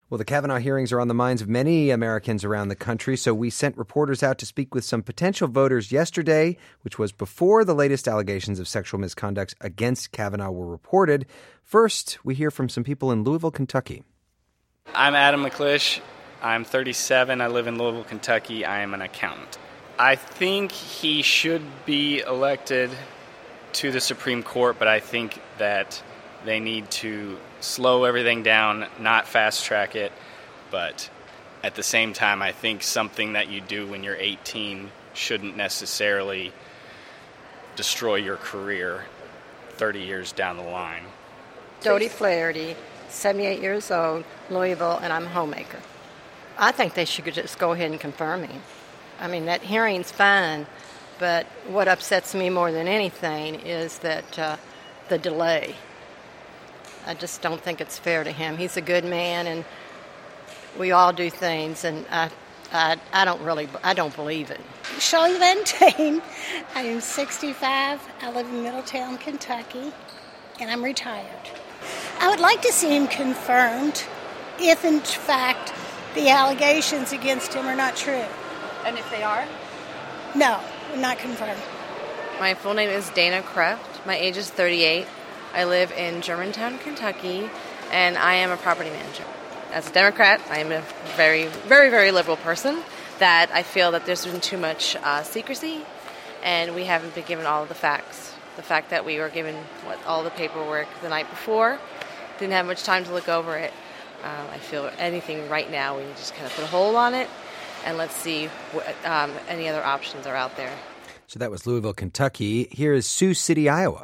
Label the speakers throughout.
Speaker 1: Well, the Kavanaugh hearings are on the minds of many Americans around the country, so we sent reporters out to speak with some potential voters yesterday, which was before the latest allegations of sexual misconduct against Kavanaugh were reported. First, we hear from some people in Louisville, Kentucky.
Speaker 2: I'm Adam McClish. I'm 37. I live in Louisville, Kentucky. I am an accountant. I think he should be elected to the Supreme Court, but I think that they need to slow everything down, not fast-track it. But at the same time, I think something that you do when you're 18 shouldn't necessarily destroy your career 30 years down the line.
Speaker 3: Dodie Flaherty, 78 years old, Louisville, and I'm a homemaker. I think they should just go ahead and confirm him. I mean, that hearing's fine, but what upsets me more than anything is that the delay. I just don't think it's fair to him. He's a good man, and we all do things, and I don't believe it.
Speaker 4: Shirley Lentane. I am 65. I live in Middletown, Kentucky, and I'm retired. I would like to see him confirmed if, in fact, the allegations against him are not true.
Speaker 5: And if they are?
Speaker 4: No, not confirmed.
Speaker 5: My full name is Dana Kreft. My age is 38. I live in Germantown, Kentucky, and I am a property manager. As a Democrat, I am a very, very, very liberal person that I feel that there's been too much secrecy, and we haven't been given all of the facts. The fact that we were given all the paperwork the night before, didn't have much time to look over it. I feel anything right now, we need to just kind of put a hold on it, and let's see what any other options are out there.
Speaker 1: So that was Louisville, Kentucky. Here is Sioux City, Iowa.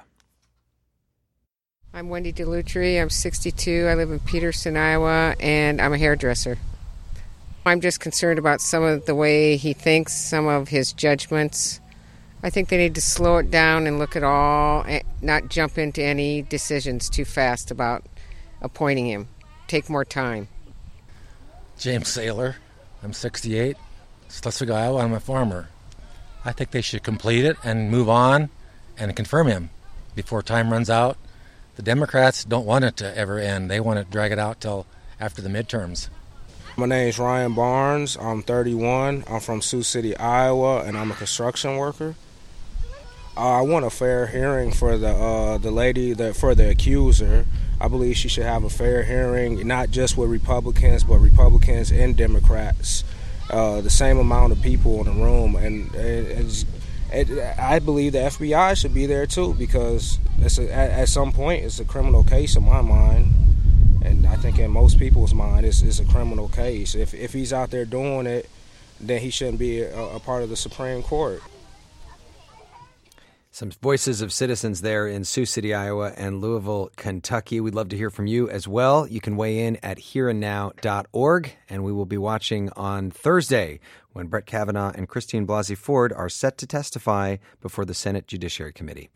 Speaker 6: I'm Wendy DeLutri. I'm 62. I live in Peterson, Iowa, and I'm a hairdresser. I'm just concerned about some of the way he thinks, some of his judgments. I think they need to slow it down and look at all, and not jump into any decisions too fast about appointing him. Take more time.
Speaker 7: James Saylor. I'm 68. Schleswig, Iowa. I'm a farmer. I think they should complete it and move on and confirm him before time runs out. The Democrats don't want it to ever end. They want to drag it out till after the midterms.
Speaker 8: My name is Ryan Barnes. I'm 31. I'm from Sioux City, Iowa, and I'm a construction worker. I want a fair hearing for the lady, for the accuser. I believe she should have a fair hearing, not just with Republicans, but Republicans and Democrats. The same amount of people in the room, and I believe the FBI should be there too, because at some point it's a criminal case in my mind, and I think in most people's mind it's a criminal case. If he's out there doing it, then he shouldn't be a part of the Supreme Court.
Speaker 1: Some voices of citizens there in Sioux City, Iowa, and Louisville, Kentucky. We'd love to hear from you as well. You can weigh in at hereandnow.org, and we will be watching on Thursday when Brett Kavanaugh and Christine Blasey Ford are set to testify before the Senate Judiciary Committee.